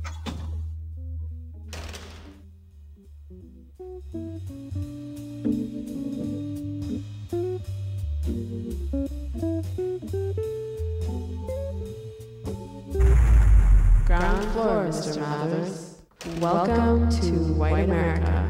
Ground floor, Mr. Mathers. Welcome to White America.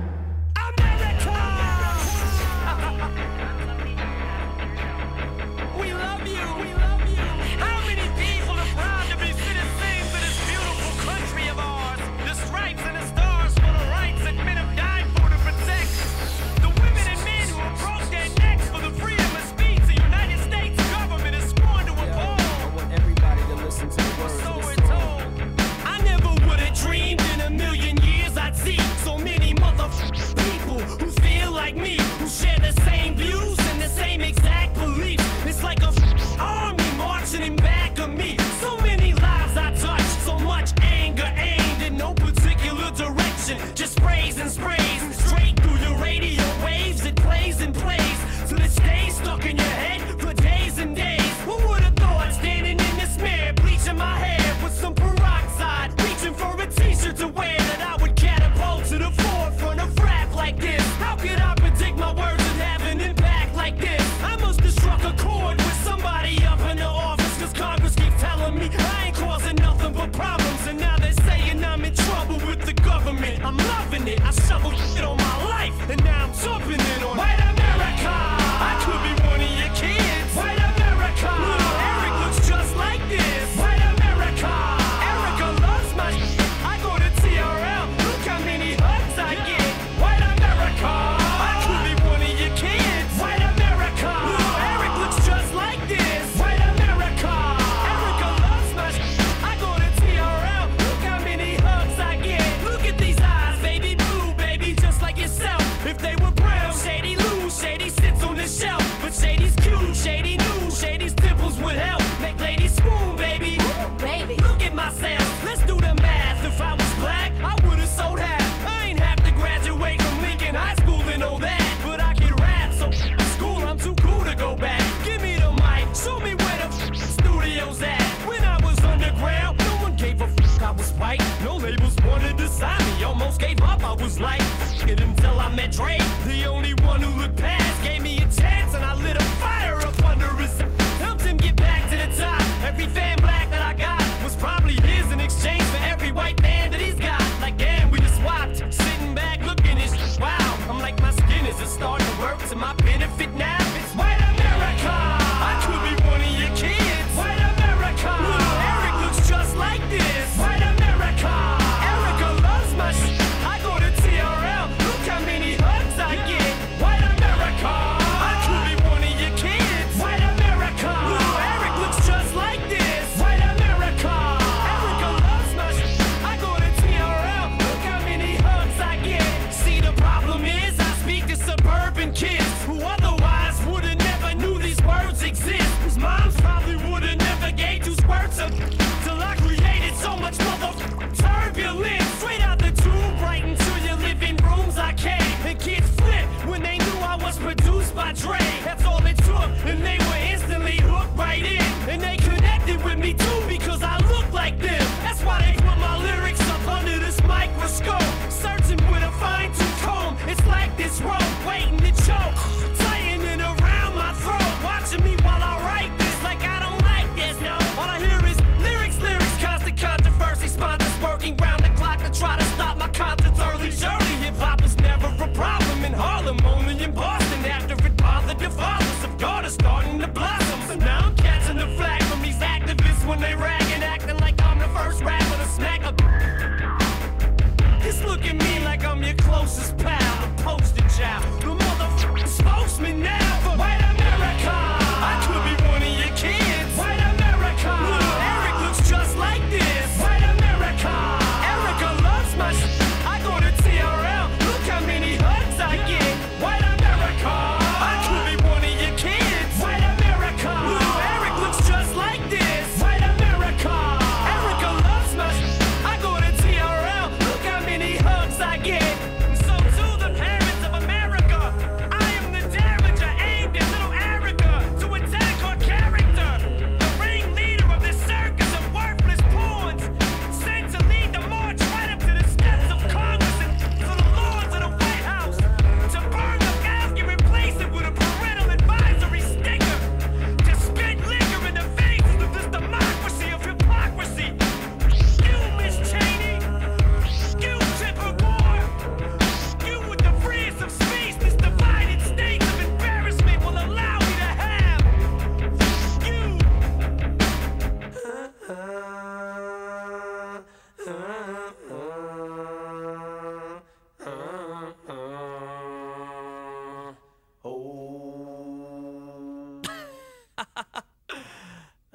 We love you. How many people are proud to be citizens of this beautiful country of ours? The stripes and the stars for the rights that men have died for to protect. The women and men who have broke their necks for the freedom of speech the United States government is sworn to uphold. I want everybody to listen to the words So of we're the song. told. I never would have dreamed in a million years I'd see so many motherfuckers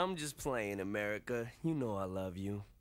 I'm just playing, America. You know I love you.